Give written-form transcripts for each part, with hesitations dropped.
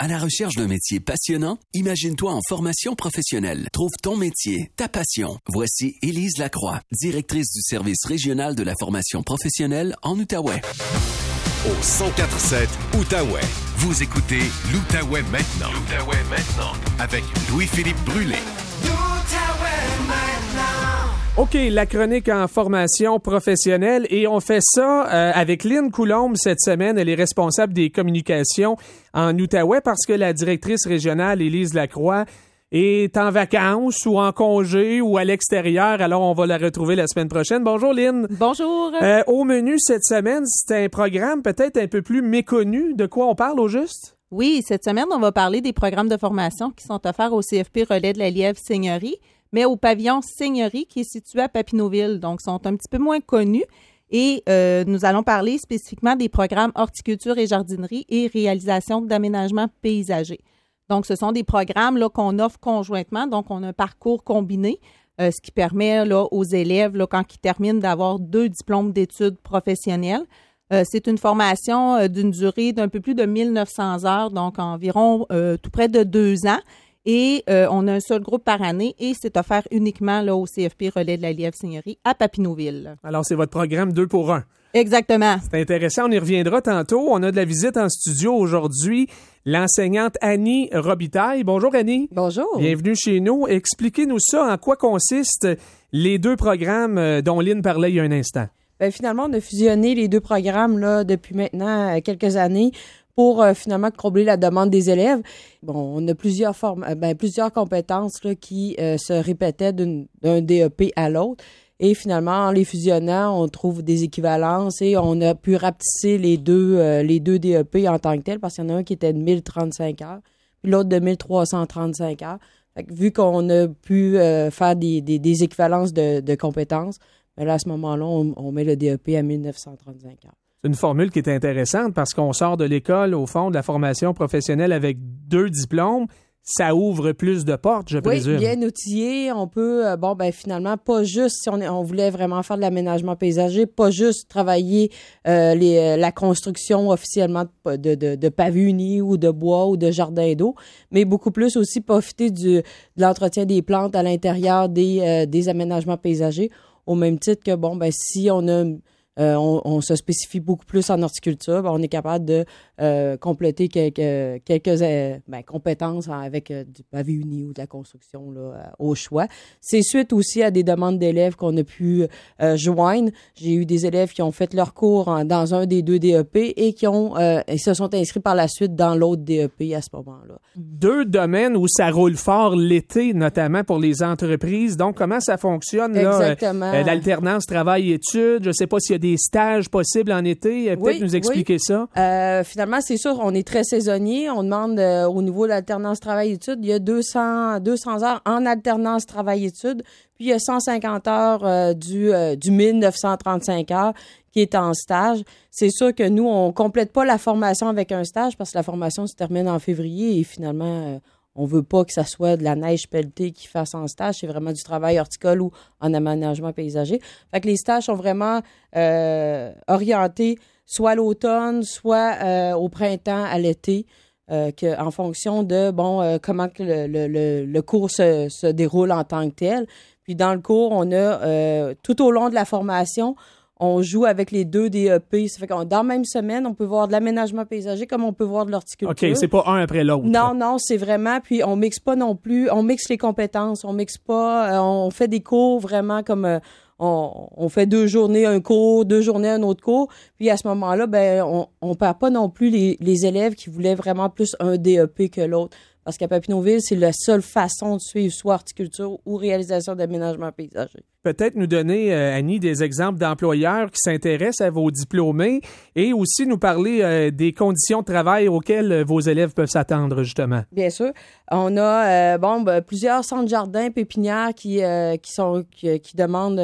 À la recherche d'un métier passionnant? Imagine-toi en formation professionnelle. Trouve ton métier, ta passion. Voici Élise Lacroix, directrice du service régional de la formation professionnelle en Outaouais. Au 104.7 Outaouais. Vous écoutez l'Outaouais maintenant. L'Outaouais maintenant. Avec Louis-Philippe Brûlé. L'Outaouais maintenant. OK, la chronique en formation professionnelle et on fait ça avec Lynn Coulombe cette semaine. Elle est responsable des communications en Outaouais parce que la directrice régionale, Élise Lacroix, est en vacances ou en congé ou à l'extérieur. Alors, on va la retrouver la semaine prochaine. Bonjour, Lynn. Bonjour. Au menu cette semaine, c'est un programme peut-être un peu plus méconnu. De quoi on parle au juste? Oui, cette semaine, on va parler des programmes de formation qui sont offerts au CFP Relais de la Lièvre-Seigneurie, mais au pavillon Seigneurie qui est situé à Papineauville. Donc, sont un petit peu moins connus. Et nous allons parler spécifiquement des programmes horticulture et jardinerie et réalisation d'aménagement paysager. Donc, ce sont des programmes là, qu'on offre conjointement. Donc, on a un parcours combiné, ce qui permet là, aux élèves, là, quand ils terminent, d'avoir 2 diplômes d'études professionnelles. C'est une formation d'une durée d'un peu plus de 1900 heures, donc environ tout près de 2 ans. Et on a un seul groupe par année et c'est offert uniquement là, au CFP Relais de la Lièvre-Seigneurie à Papineauville. Alors, c'est votre programme 2 pour 1. Exactement. C'est intéressant, on y reviendra tantôt. On a de la visite en studio aujourd'hui. L'enseignante Annie Robitaille. Bonjour Annie. Bonjour. Bienvenue chez nous. Expliquez-nous ça, en quoi consistent les 2 programmes dont Lynn parlait il y a un instant. Bien, finalement, on a fusionné les 2 programmes là, depuis maintenant quelques années pour finalement combler la demande des élèves. Bon, on a plusieurs compétences là, qui se répétaient d'un DEP à l'autre. Et finalement, en les fusionnant, on trouve des équivalences et on a pu rapetisser les deux DEP en tant que tel parce qu'il y en a un qui était de 1035 heures, puis l'autre de 1335 heures. Fait que vu qu'on a pu faire des équivalences de compétences, bien là, à ce moment-là, on met le DEP à 1935 heures. C'est une formule qui est intéressante parce qu'on sort de l'école, au fond, de la formation professionnelle avec 2 diplômes. Ça ouvre plus de portes, je présume. Oui, bien outillé. On peut, finalement, pas juste, si on voulait vraiment faire de l'aménagement paysager, pas juste travailler la construction officiellement de pavés unis ou de bois ou de jardins d'eau, mais beaucoup plus aussi profiter de l'entretien des plantes à l'intérieur des aménagements paysagers, au même titre que, si on a... on se spécifie beaucoup plus en horticulture. On est capable de compléter quelques compétences avec du pavé uni ou de la construction là, au choix. C'est suite aussi à des demandes d'élèves qu'on a pu joindre. J'ai eu des élèves qui ont fait leur cours dans un des 2 DEP et qui se sont inscrits par la suite dans l'autre DEP à ce moment-là. 2 domaines où ça roule fort l'été, notamment pour les entreprises. Donc, comment ça fonctionne? Exactement. Là, l'alternance travail-études, je ne sais pas s'il y a des stages possibles en été. Peut-être nous expliquer ça. Finalement, c'est sûr, on est très saisonnier. On demande au niveau de l'alternance travail-études, il y a 200 heures en alternance travail-études, puis il y a 150 heures du 1935 heures qui est en stage. C'est sûr que nous, on complète pas la formation avec un stage parce que la formation se termine en février et finalement... on veut pas que ça soit de la neige pelletée qui fasse en stage. C'est vraiment du travail horticole ou en aménagement paysager. Fait que les stages sont vraiment orientés soit à l'automne, soit au printemps, à l'été, en fonction de comment que le cours se déroule en tant que tel. Puis dans le cours, on a tout au long de la formation, on joue avec les 2 DEP. Ça fait que dans la même semaine, on peut voir de l'aménagement paysager comme on peut voir de l'horticulture. OK, c'est pas un après l'autre. Non, c'est vraiment... Puis on mixe pas non plus... On mixe les compétences. On mixe pas... on fait des cours vraiment comme... on fait 2 journées un cours, 2 journées un autre cours. Puis à ce moment-là, on perd pas non plus les élèves qui voulaient vraiment plus un DEP que l'autre. Parce qu'à Papineauville, c'est la seule façon de suivre soit horticulture ou réalisation d'aménagement paysager. Peut-être nous donner, Annie, des exemples d'employeurs qui s'intéressent à vos diplômés et aussi nous parler des conditions de travail auxquelles vos élèves peuvent s'attendre, justement. Bien sûr. On a plusieurs centres jardins, pépinières qui demandent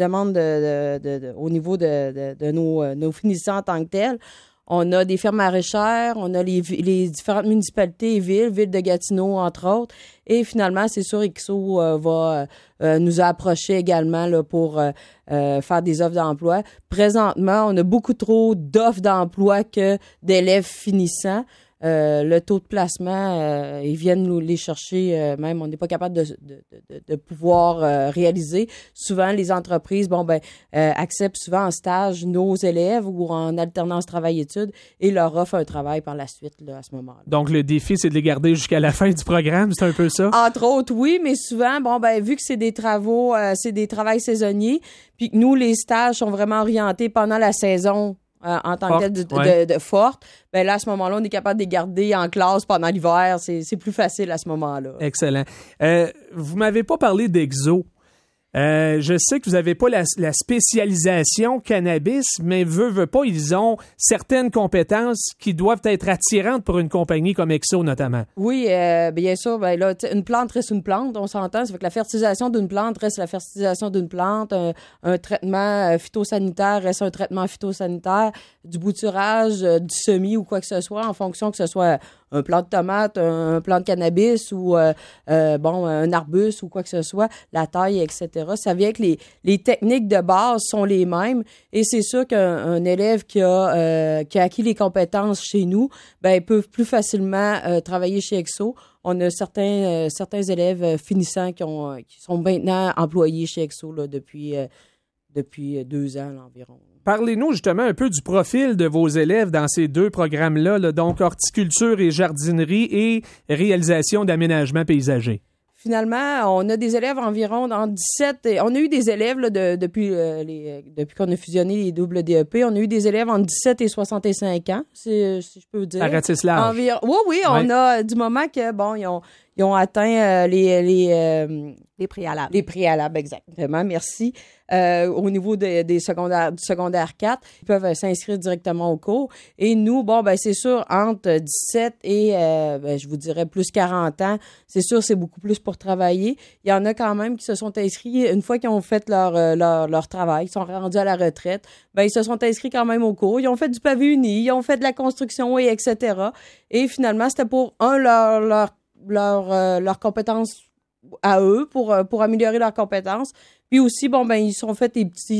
au niveau de nos finissants en tant que tels. On a des fermes maraîchères, on a les différentes municipalités et villes de Gatineau, entre autres. Et finalement, c'est sûr, IXO va nous approcher également là, pour faire des offres d'emploi. Présentement, on a beaucoup trop d'offres d'emploi que d'élèves finissants. le taux de placement, ils viennent nous les chercher, même on n'est pas capable de pouvoir réaliser. Souvent, les entreprises, acceptent souvent en stage nos élèves ou en alternance travail-études et leur offrent un travail par la suite, là, à ce moment-là. Donc, le défi, c'est de les garder jusqu'à la fin du programme, c'est un peu ça? Entre autres, oui, mais souvent, vu que c'est des travaux, c'est des travails saisonniers, puis que nous, les stages sont vraiment orientés pendant la saison en tant que telle de forte, là, à ce moment-là, on est capable de les garder en classe pendant l'hiver. C'est plus facile à ce moment-là. Excellent. Vous m'avez pas parlé d'Exo. Je sais que vous n'avez pas la spécialisation cannabis, mais veut pas, ils ont certaines compétences qui doivent être attirantes pour une compagnie comme Exo, notamment. Oui, bien sûr. Là, une plante reste une plante, on s'entend. Ça fait que la fertilisation d'une plante reste la fertilisation d'une plante. Un traitement phytosanitaire reste un traitement phytosanitaire. Du bouturage, du semis ou quoi que ce soit, en fonction que ce soit un plant de tomate, un plant de cannabis ou un arbuste ou quoi que ce soit, la taille, etc. Ça vient que les techniques de base sont les mêmes et c'est sûr qu'un élève qui a acquis les compétences chez nous, peut plus facilement travailler chez Exo. On a certains élèves finissants qui sont maintenant employés chez Exo là, depuis 2 ans là, environ. Parlez-nous justement un peu du profil de vos élèves dans ces 2 programmes-là, donc horticulture et jardinerie et réalisation d'aménagement paysager. Finalement, on a des élèves environ dans 17... On a eu des élèves là, depuis qu'on a fusionné les doubles DEP. On a eu des élèves entre 17 et 65 ans, si je peux dire. À Ratislarge. Oui, on a du moment que, ils ont atteint les préalables. Les préalables, exactement. Merci. Au niveau du secondaire 4, ils peuvent s'inscrire directement au cours. Et nous, c'est sûr, entre 17 et, je vous dirais, plus 40 ans, c'est sûr, c'est beaucoup plus pour travailler. Il y en a quand même qui se sont inscrits une fois qu'ils ont fait leur travail, ils sont rendus à la retraite, ils se sont inscrits quand même au cours. Ils ont fait du pavé uni, ils ont fait de la construction, et etc. Et finalement, c'était pour leurs compétences à eux pour améliorer leurs compétences. Puis aussi, ils sont fait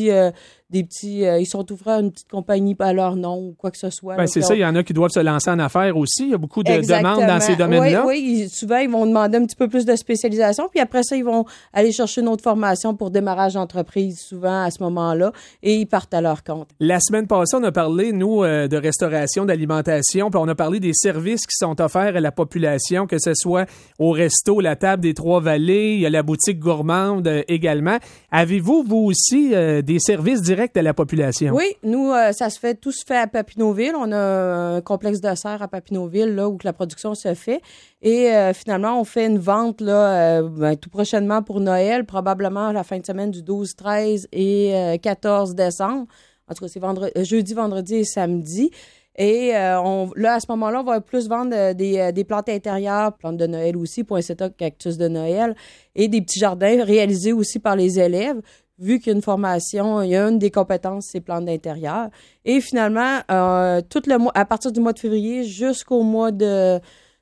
ils sont ouverts une petite compagnie à leur nom ou quoi que ce soit. C'est ça, il y en a qui doivent se lancer en affaires aussi. Il y a beaucoup de demandes dans ces domaines-là. Oui, souvent, ils vont demander un petit peu plus de spécialisation. Puis après ça, ils vont aller chercher une autre formation pour démarrage d'entreprise, souvent à ce moment-là, et ils partent à leur compte. La semaine passée, on a parlé, nous, de restauration, d'alimentation, puis on a parlé des services qui sont offerts à la population, que ce soit au resto, la table des Trois-Vallées, il y a la boutique gourmande également. Avez-vous, vous aussi, des services directs à la population? Oui, nous, tout se fait à Papineauville. On a un complexe de serre à Papineauville, là, où la production se fait. Et finalement, on fait une vente là, tout prochainement pour Noël, probablement à la fin de semaine du 12, 13 et 14 décembre. En tout cas, c'est jeudi, vendredi et samedi. Et là, à ce moment-là, on va plus vendre des plantes intérieures, plantes de Noël aussi, poinsettia, cactus de Noël, et des petits jardins réalisés aussi par les élèves, vu qu'il y a une formation, il y a une des compétences, c'est plantes d'intérieur. Et finalement, tout le mois, à partir du mois de février jusqu'au mois de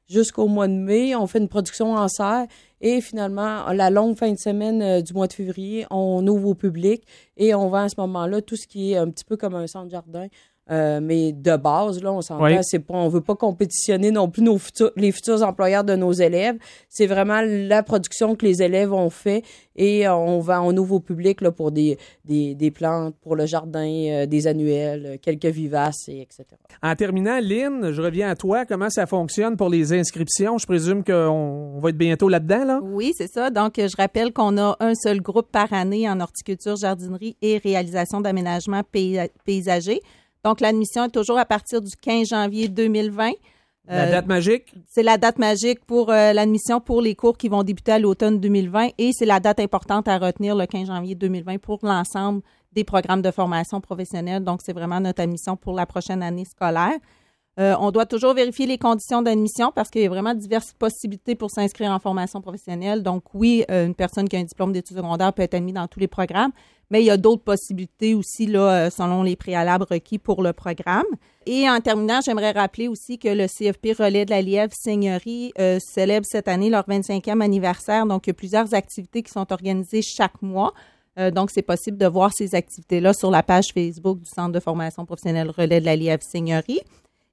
mai, on fait une production en serre. Et finalement, la longue fin de semaine du mois de février, on ouvre au public et on vend à ce moment-là tout ce qui est un petit peu comme un centre-jardin. Mais de base, là, on s'entend, on veut pas compétitionner non plus les futurs employeurs de nos élèves. C'est vraiment la production que les élèves ont fait et on ouvre au public là, pour des plantes, pour le jardin, des annuels, quelques vivaces, etc. En terminant, Lynn, je reviens à toi. Comment ça fonctionne pour les inscriptions? Je présume qu'on va être bientôt là-dedans, là? Oui, c'est ça. Donc, je rappelle qu'on a un seul groupe par année en horticulture, jardinerie et réalisation d'aménagement paysager. Donc, l'admission est toujours à partir du 15 janvier 2020. La date magique? C'est la date magique pour l'admission pour les cours qui vont débuter à l'automne 2020 et c'est la date importante à retenir le 15 janvier 2020 pour l'ensemble des programmes de formation professionnelle. Donc, c'est vraiment notre admission pour la prochaine année scolaire. On doit toujours vérifier les conditions d'admission parce qu'il y a vraiment diverses possibilités pour s'inscrire en formation professionnelle. Donc, oui, une personne qui a un diplôme d'études secondaires peut être admise dans tous les programmes, mais il y a d'autres possibilités aussi là, selon les préalables requis pour le programme. Et en terminant, j'aimerais rappeler aussi que le CFP Relais de la Lièvre Seigneurie célèbre cette année leur 25e anniversaire. Donc, il y a plusieurs activités qui sont organisées chaque mois. Donc, c'est possible de voir ces activités-là sur la page Facebook du Centre de formation professionnelle Relais de la Lièvre Seigneurie.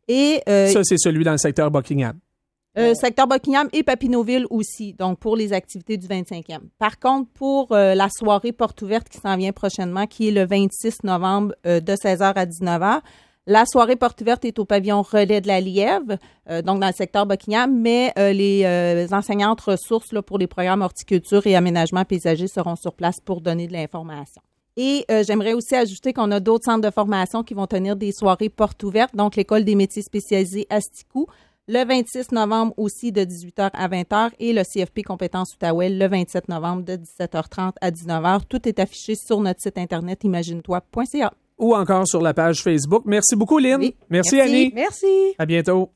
Et Ça, c'est celui dans le secteur Buckingham. secteur Buckingham et Papineauville aussi, donc pour les activités du 25e. Par contre, pour la soirée porte ouverte qui s'en vient prochainement, qui est le 26 novembre de 16h à 19h, la soirée porte ouverte est au pavillon Relais de la Lièvre, donc dans le secteur Buckingham, mais les enseignantes ressources là, pour les programmes horticulture et aménagement paysager seront sur place pour donner de l'information. Et j'aimerais aussi ajouter qu'on a d'autres centres de formation qui vont tenir des soirées portes ouvertes, donc l'École des métiers spécialisés Asticou, le 26 novembre aussi de 18h à 20h et le CFP Compétences Outaouais le 27 novembre de 17h30 à 19h. Tout est affiché sur notre site internet imaginetoi.ca. Ou encore sur la page Facebook. Merci beaucoup, Lynn. Oui. Merci, Annie. Merci. À bientôt.